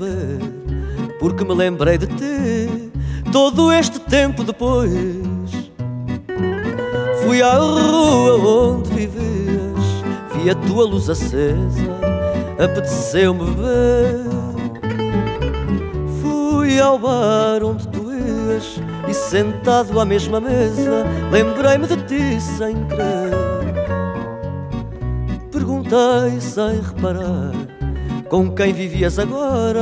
beber, porque me lembrei de ti todo este tempo depois. Fui à rua onde vivias, vi a tua luz acesa, apeteceu-me beber. Fui ao bar onde tu ias e sentado à mesma mesa lembrei-me de ti sem querer. Perguntei sem reparar com quem vivias agora.